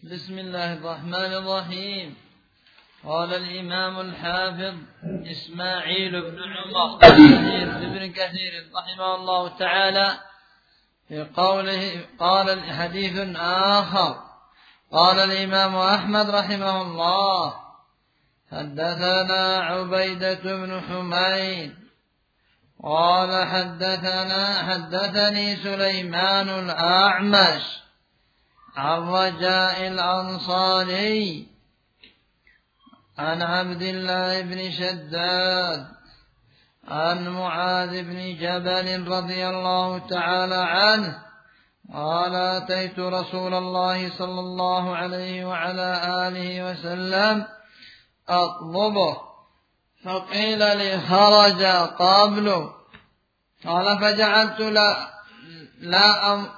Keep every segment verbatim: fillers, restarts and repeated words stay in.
بسم الله الرحمن الرحيم. قال الإمام الحافظ إسماعيل بن عمر بن كثير رحمه الله تعالى في قوله قال حديث آخر. قال الإمام أحمد رحمه الله حدثنا عبيدة بن حميد قال حدثنا حدثني سليمان الأعمش عن رجاء الأنصاري عن عبد الله بن شداد عن معاذ بن جبل رضي الله تعالى عنه قال أتيت رسول الله صلى الله عليه وعلى آله وسلم أطلبه فقيل لي خرج قبل قال فجعلت لا لا أم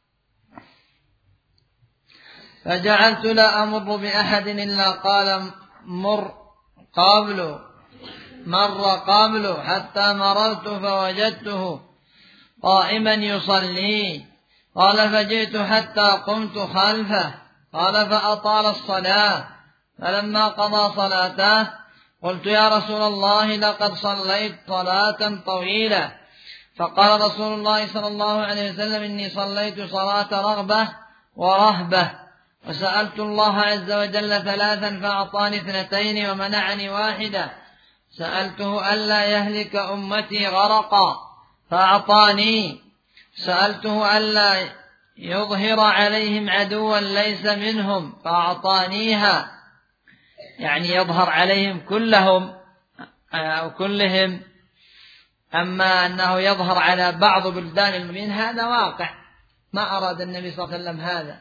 فجعلت لا أمر بأحد إلا قال مر قبل مر قبل حتى مررت فوجدته قائما يصلي قال فجئت حتى قمت خلفه قال فأطال الصلاة فلما قضى صلاته قلت يا رسول الله لقد صليت صلاة طويلة فقال رسول الله صلى الله عليه وسلم إني صليت صلاة رغبة ورهبة وسألت الله عز وجل ثلاثا فأعطاني اثنتين ومنعني واحدة سألته ألا يهلك أمتي غرقا فأعطاني سألته ألا يظهر عليهم عدوا ليس منهم فأعطانيها يعني يظهر عليهم كلهم أو كلهم. أما أنه يظهر على بعض بلدان المؤمنين هذا واقع ما أراد النبي صلى الله عليه وسلم هذا،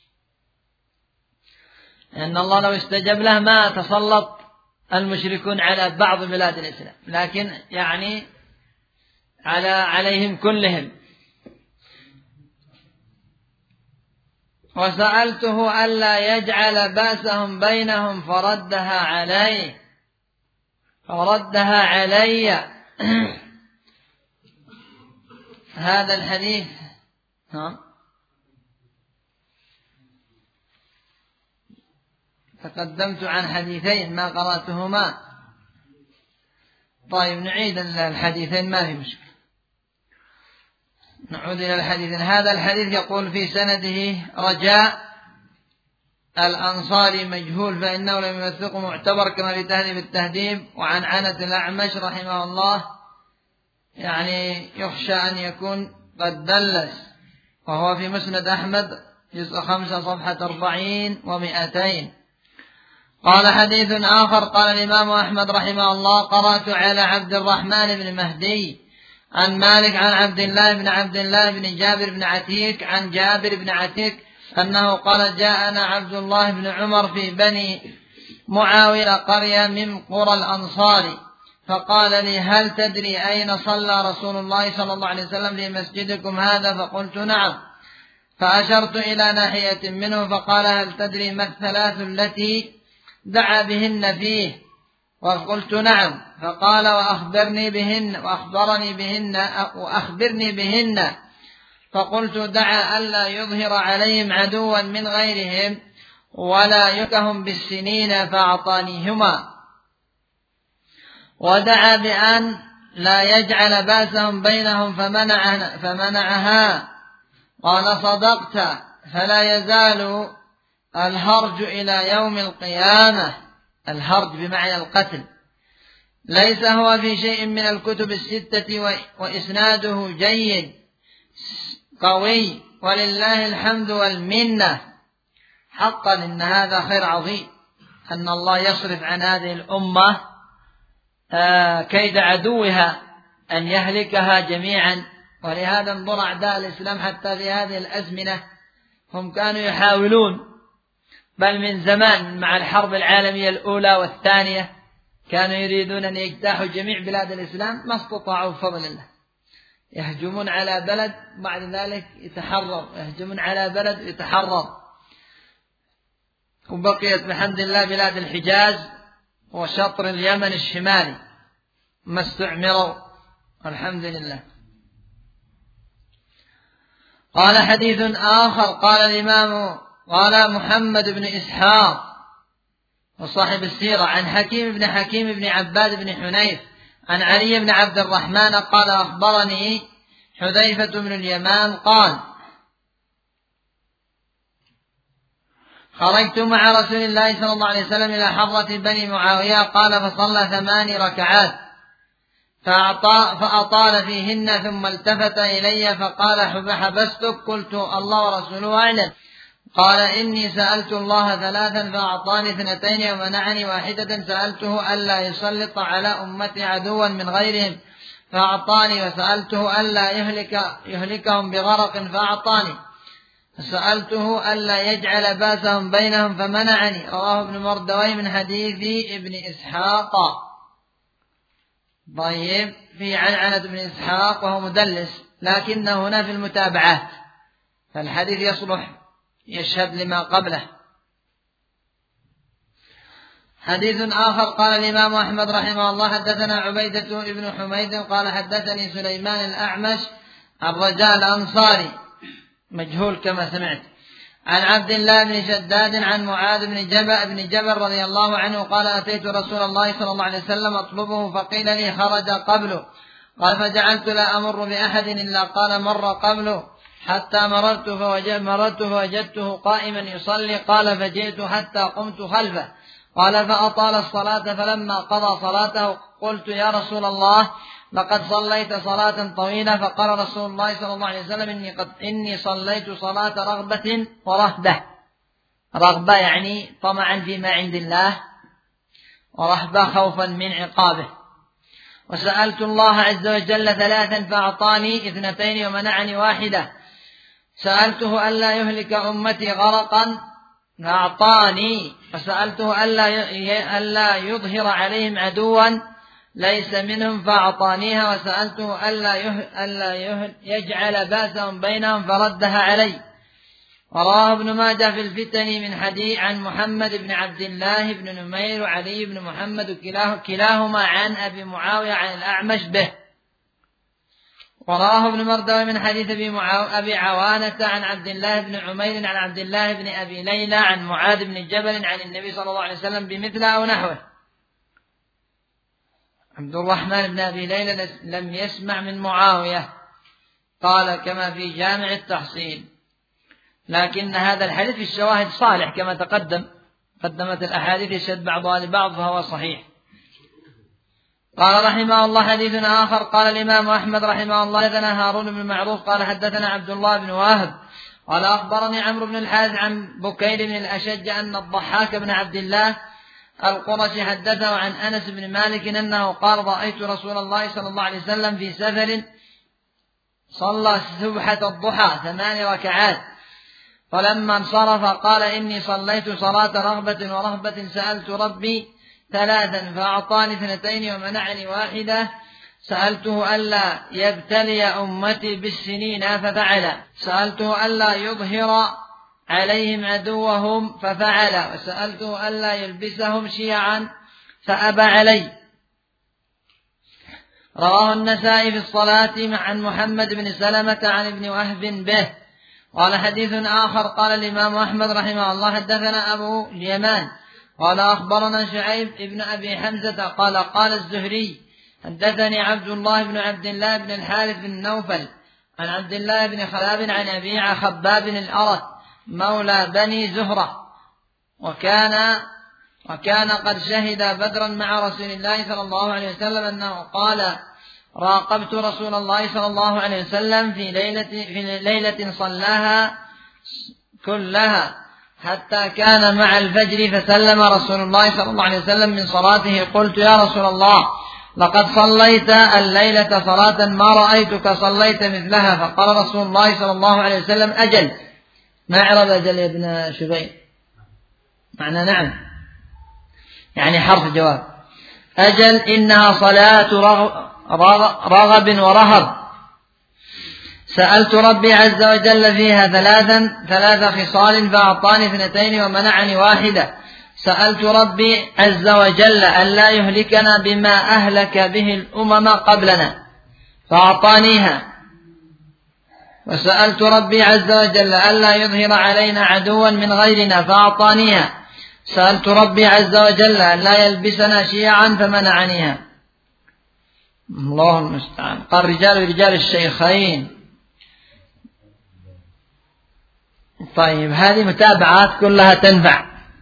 أن الله لو استجاب له ما تسلط المشركون على بعض بلاد الإسلام لكن يعني على عليهم كلهم. وسألته ألا يجعل بأسهم بينهم فردها عليه فردها علي. هذا الحديث ها تقدمت عن حديثين ما قرأتهما. طيب نعيد الحديثين ما في مشكلة، نعود إلى الحديثين. هذا الحديث يقول في سنده رجاء الأنصاري مجهول فإنه لم يوثقه معتبر كما في تهذيب التهذيب. وعن عنة الأعمش رحمه الله يعني يخشى أن يكون قد دلس وهو في مسند أحمد جزء خمسة صفحة أربعين ومئتين. قال حديث آخر. قال الإمام أحمد رحمه الله قرأت على عبد الرحمن بن مهدي عن مالك عن عبد الله بن عبد الله بن جابر بن عتيك عن جابر بن عتيك أنه قال جاءنا عبد الله بن عمر في بني معاوية قرية من قرى الأنصار فقال لي هل تدري أين صلى رسول الله صلى الله عليه وسلم في مسجدكم هذا؟ فقلت نعم. فأشرت إلى ناحية منه فقال هل تدري ما الثلاث التي دعا بهن فيه؟ وقلت نعم. فقال وأخبرني بهن وأخبرني بهن وأخبرني بهن. فقلت دعا ألا يظهر عليهم عدوا من غيرهم ولا يكهم بالسنين فأعطانيهما ودعا بأن لا يجعل باسهم بينهم فمنع فمنعها. قال صدقت فلا يزال الهرج إلى يوم القيامة. الهرج بمعنى القتل ليس هو في شيء من الكتب الستة وإسناده جيد قوي ولله الحمد والمنة. حقا إن هذا خير عظيم أن الله يصرف عن هذه الأمة كيد عدوها أن يهلكها جميعا. ولهذا انظر أعداء الإسلام حتى في هذه الأزمنة هم كانوا يحاولون بل من زمان مع الحرب العالمية الأولى والثانية كانوا يريدون أن يجتاحوا جميع بلاد الإسلام ما استطاعوا بفضل الله. يهجمون على بلد بعد ذلك يتحرر يهجمون على بلد يتحرر. وبقيت بحمد الله بلاد الحجاز وشطر اليمن الشمالي ما استعمروا الحمد لله. قال حديث آخر. قال الإمام قال محمد بن إسحاق وصاحب السيرة عن حكيم بن حكيم بن عباد بن حنيف عن علي بن عبد الرحمن قال أخبرني حذيفة بن اليمان قال خرجت مع رسول الله صلى الله عليه وسلم إلى حضرة بني معاوية قال فصلى ثماني ركعات فأطال فيهن ثم التفت إلي فقال حبستك قلت الله ورسوله أعلم قال إني سألت الله ثلاثا فأعطاني اثنتين ومنعني واحدة سألته ألا يسلط على أمتي عدوا من غيرهم فأعطاني وسألته ألا يهلك يهلكهم بغرق فأعطاني سألته ألا يجعل باسهم بينهم فمنعني. رواه ابن مردوي من حديث ابن إسحاق. طيب في عنعنة ابن إسحاق وهو مدلس لكنه هنا في المتابعات فالحديث يصلح يشهد لما قبله. حديث آخر قال الإمام أحمد رحمه الله حدثنا عبيدة بن حميد قال حدثني سليمان الأعمش الرجاء الأنصاري مجهول كما سمعت عن عبد الله بن شداد عن معاذ بن جبل, بن جبل رضي الله عنه قال أتيت رسول الله صلى الله عليه وسلم أطلبه فقيل لي خرج قبله قال فجعلت لا أمر بأحد إلا قال مر قبله حتى مررت, فوجد مررت فوجدته قائما يصلي قال فجئت حتى قمت خلفه قال فأطال الصلاة فلما قضى صلاته قلت يا رسول الله لقد صليت صلاة طويلة فقال رسول الله صلى الله عليه وسلم إني, قد إني صليت صلاة رغبة ورهبة. رغبة يعني طمعا فيما عند الله ورهبة خوفا من عقابه. وسألت الله عز وجل ثلاثا فأعطاني اثنتين ومنعني واحدة سألته ألا يهلك أمتي غرقا فأعطاني وسألته ألا يظهر عليهم عدوا ليس منهم فأعطانيها وسألته ألا يجعل باسهم بينهم فردها علي. ورواه ابن ماجه في الفتن من حديث عن محمد بن عبد الله بن نمير وعلي بن محمد كلاهما عن أبي معاوية عن الأعمش به. ورواه ابن مردوي من حديث أبي عوانة عن عبد الله بن عمير عن عبد الله بن أبي ليلى عن معاذ بن جبل عن النبي صلى الله عليه وسلم بمثل أو نحوه. عبد الرحمن بن أبي ليلى لم يسمع من معاوية قال كما في جامع التحصيل لكن هذا الحديث في الشواهد صالح كما تقدم قدمت الأحاديث يشهد بعضها لبعض فهو صحيح. قال رحمه الله حديث آخر قال الإمام أحمد رحمه الله حدثنا هارون بن معروف قال حدثنا عبد الله بن واهب قال أخبرني عمرو بن الحارث عن بكير بن الأشج أن الضحاك بن عبد الله القرشي حدثه عن أنس بن مالك أنه قال رأيت رسول الله صلى الله عليه وسلم في سفر صلى سبحة الضحى ثمان ركعات فلما انصرف قال إني صليت صلاة رغبة ورهبة سألت ربي ثلاثا فأعطاني اثنتين ومنعني واحدة سألته ألا يبتلي أمتي بالسنين ففعل سألته ألا يظهر عليهم عدوهم ففعل وسألته ألا يلبسهم شيعا فأبى علي. رواه النسائي في الصلاة عن محمد بن سلمة عن ابن وهب به. قال حديث آخر قال الإمام أحمد رحمه الله حدثنا أبو اليمان قال أخبرنا شعيب ابن أبي حمزة قال قال الزهري حدثني عبد الله بن عبد الله بن الحارث بن نوفل عن عبد الله بن خلاب عن أبي خباب الأرت مولى بني زهرة وكان وكان قد شهد بدرا مع رسول الله صلى الله عليه وسلم أنه قال راقبت رسول الله صلى الله عليه وسلم في ليلة, في ليلة صلاها كلها حتى كان مع الفجر فسلم رسول الله صلى الله عليه وسلم من صلاته قلت يا رسول الله لقد صليت الليلة صلاة ما رأيتك صليت مثلها فقال رسول الله صلى الله عليه وسلم أجل. ما عرب أجل يا ابن شبيب معنى نعم يعني حرف جواب أجل إنها صلاة رغب ورهب سألت ربي عز وجل فيها ثلاثا ثلاث خصال فأعطاني اثنتين ومنعني واحدة سألت ربي عز وجل ألا يهلكنا بما أهلك به الأمم قبلنا فأعطانيها وسألت ربي عز وجل ألا يظهر علينا عدوا من غيرنا فأعطانيها. سألت ربي عز وجل ألا يلبسنا شيعا فمنعنيها. الله المستعان. قال رجال رجال الشيخين. طيب هذه متابعات كلها تنفع.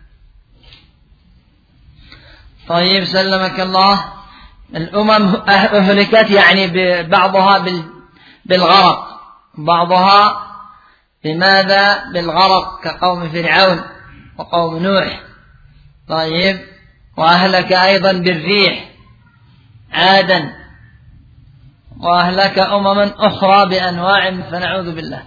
طيب سلمك الله. الأمم أهلكت يعني بعضها بالغرق، بعضها بماذا؟ بالغرق كقوم فرعون وقوم نوح. طيب وأهلك أيضا بالريح عادا، وأهلك أمما أخرى بأنواع فنعوذ بالله.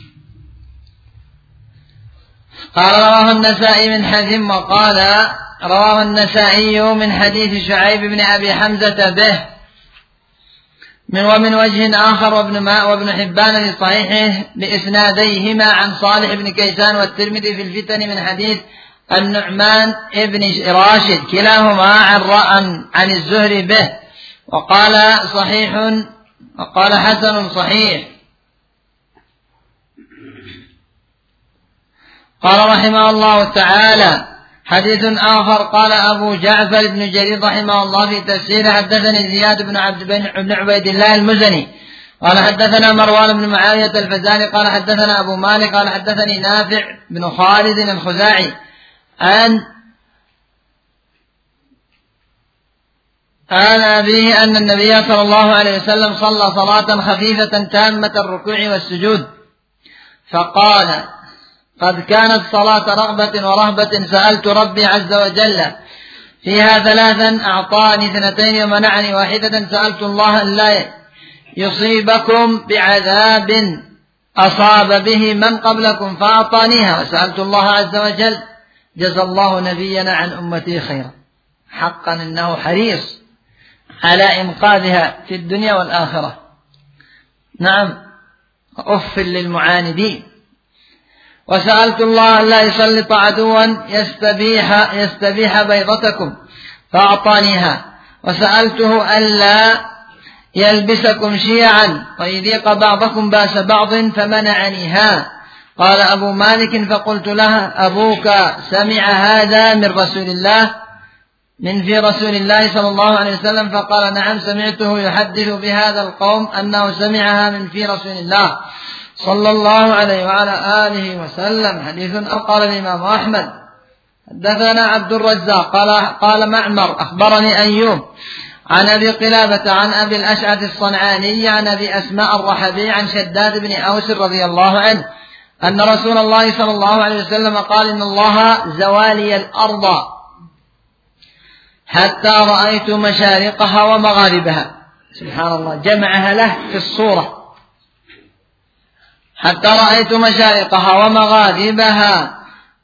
قال رواه النسائي من حديث وقال رواه النسائي من حديث شعيب بن أبي حمزة به من ومن وجه آخر وابن ماء وابن حبان في صحيحه بإسناديهما عن صالح بن كيسان والترمذي في الفتن من حديث النعمان ابن راشد كلاهما عن عن الزهري به، وقال صحيح وقال حسن صحيح. قال رحمه الله تعالى حديث آخر قال أبو جعفر بن جرير رحمه الله في تفسيره حدثني زياد بن عبد بن عبيد الله المزني قال حدثنا مروان بن معاوية الفزاري قال حدثنا أبو مالك قال حدثني نافع بن خالد الخزاعي عن عن أبيه أن النبي صلى الله عليه وسلم صلى صلاة خفيفة تامة الركوع والسجود فقال قد كانت صلاة رغبة ورهبة سألت ربي عز وجل فيها ثلاثا أعطاني اثنتين ومنعني واحدة سألت الله أن لا يصيبكم بعذاب أصاب به من قبلكم فأعطانيها، وسألت الله عز وجل جزى الله نبينا عن أمتي خيرا. حقا إنه حريص على إنقاذها في الدنيا والآخرة. نعم أف للمعاندين. وسألت الله أن لا يسلط عدوا يستبيح, يستبيح بيضتكم فأعطانيها، وسألته ألا يلبسكم شيعا ويذيق بعضكم بأس بعض فمنعنيها. قال أبو مالك فقلت لها أبوك سمع هذا من رسول الله من في رسول الله صلى الله عليه وسلم؟ فقال نعم سمعته يحدث بهذا القوم أنه سمعها من في رسول الله صلى الله عليه وعلى آله وسلم. حديث قال الإمام أحمد حدثنا عبد الرزاق قال قال معمر أخبرني أيوب عن أبي قلابة عن أبي الأشعث الصنعاني عن أبي أسماء الرحبي عن شداد بن أوس رضي الله عنه أن رسول الله صلى الله عليه وسلم قال إن الله زوالي الأرض حتى رأيت مشارقها ومغاربها. سبحان الله جمعها له في الصورة حتى رأيت مشارقها ومغاربها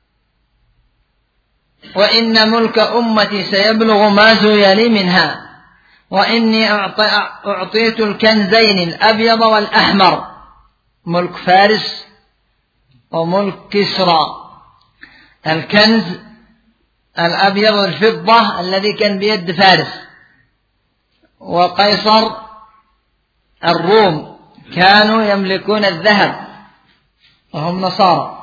وإن ملك أمتي سيبلغ ما زوي لي منها وإني أعطيت الكنزين الأبيض والأحمر ملك فارس وملك كسرى. الكنز الأبيض الفضة الذي كان بيد فارس، وقيصر الروم كانوا يملكون الذهب وهم نصارى.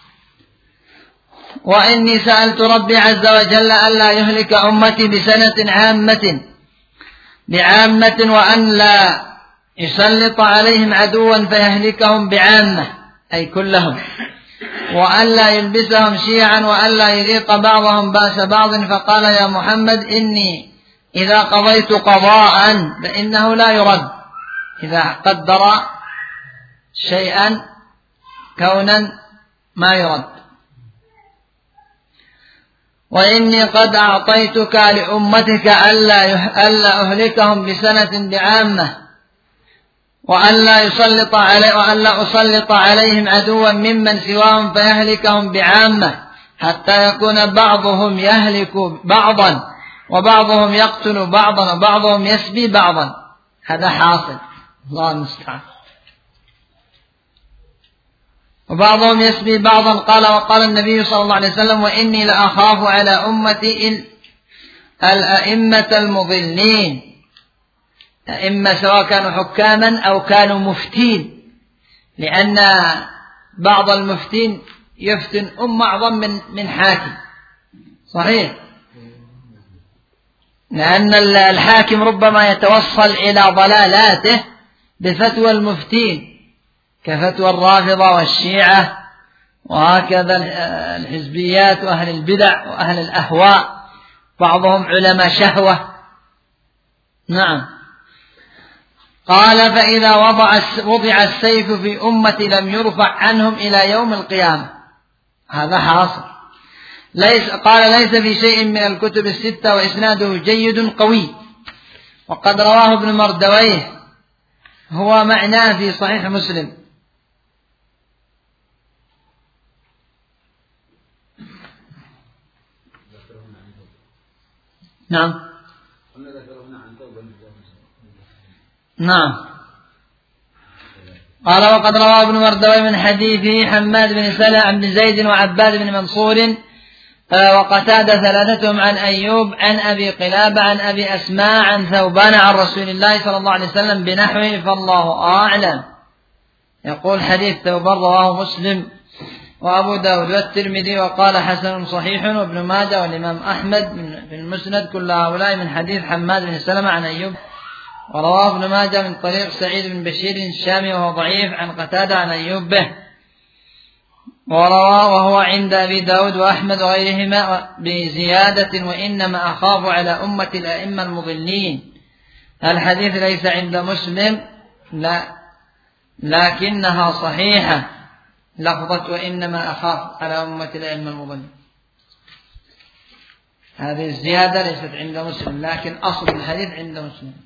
وإني سألت ربي عز وجل ألا يهلك أمتي بسنة عامة بعامة وأن لا يسلط عليهم عدوا فيهلكهم بعامة أي كلهم، وأن لا يلبسهم شيعا وأن لا يذيق بعضهم بأس بعض. فقال يا محمد إني إذا قضيت قضاء فإنه لا يرد. إذا قدر شيئا كونا ما يرد. وإني قد أعطيتك لأمتك ألا أهلكهم بسنة بعامة وأن لا يسلط علي وأن لا أسلط عليهم عدوا ممن سواهم فيهلكهم بعامة حتى يكون بعضهم يهلك بعضا وبعضهم يقتل بعضا وبعضهم يسبي بعضا. هذا حاصل الله المستعان. وبعضهم يسبي بعضا. قال وقال النبي صلى الله عليه وسلم وإني لأخاف على أمتي الأئمة المضلين. أئمة سواء كانوا حكاما أو كانوا مفتين لأن بعض المفتين يفتن أم أعظم من من حاكم، صحيح، لأن الحاكم ربما يتوصل إلى ضلالاته بفتوى المفتين كفتوى الرافضة والشيعة، وهكذا الحزبيات وأهل البدع وأهل الأهواء، بعضهم علماء شهوة. نعم. قال فإذا وضع وضع السيف في أمتي لم يرفع عنهم إلى يوم القيامة. هذا حاصل. ليس قال ليس في شيء من الكتب الستة وإسناده جيد قوي، وقد رواه ابن مردويه هو معناه في صحيح مسلم. نعم نعم. قال وقد روى ابن مردويه من حديث حماد بن سلمة عن بن زيد وعباد بن منصور وقتادة ثلاثتهم عن أيوب عن أبي قلابة عن أبي أسماء عن ثوبان عن رسول الله صلى الله عليه وسلم بنحوه فالله أعلم. يقول حديث ثوبان رواه مسلم وأبو داود والترمذي وقال حسن صحيح، وابن ماجه والإمام أحمد في المسند، كل هؤلاء من حديث حماد بن سلمة عن أيوب. ورواه ابن ماجه من طريق سعيد بن بشير الشامي وهو ضعيف عن قتادة عن أيوب به، ورواه وهو عند أبي داود وأحمد وغيرهما بزيادة وإنما أخاف على أمة الأئمة المضلين. الحديث ليس عند مسلم لا لكنها صحيحة، لفظة وإنما أخاف على أمة الأئمة المضلين، هذه الزيادة ليست عند مسلم، لكن أصل الحديث عند مسلم.